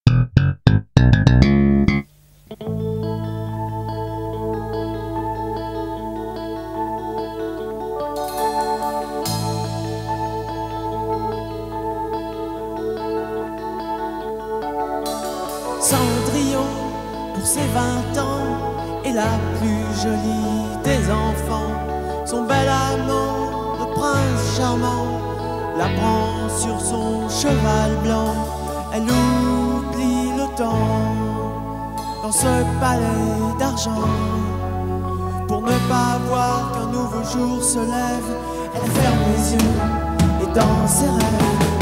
Cendrillon, pour ses 20 ans, est la plus jolie des enfants. Son bel amant, le prince charmant, la prend sur son cheval blanc. Elle oublie le temps dans ce palais d'argent. Pour ne pas voir qu'un nouveau jour se lève, elle ferme les yeux et dans ses rêves